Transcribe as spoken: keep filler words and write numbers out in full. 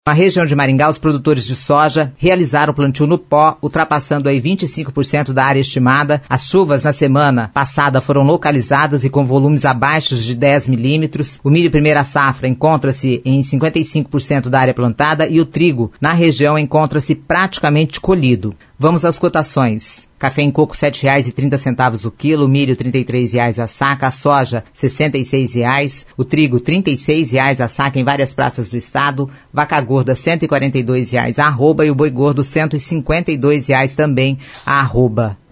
Na região de Maringá, os produtores de soja realizaram o plantio no pó, ultrapassando aí vinte e cinco por cento da área estimada. As chuvas na semana passada foram localizadas e com volumes abaixo de dez milímetros. O milho primeira safra encontra-se em cinquenta e cinco por cento da área plantada e o trigo na região encontra-se praticamente colhido. Vamos às cotações. Café em coco sete reais e trinta centavos o quilo, milho trinta e três reais a saca, a soja sessenta e seis reais, o trigo trinta e seis reais a saca em várias praças do estado, vaca gorda cento e quarenta e dois reais a arroba e o boi gordo cento e cinquenta e dois reais também a arroba.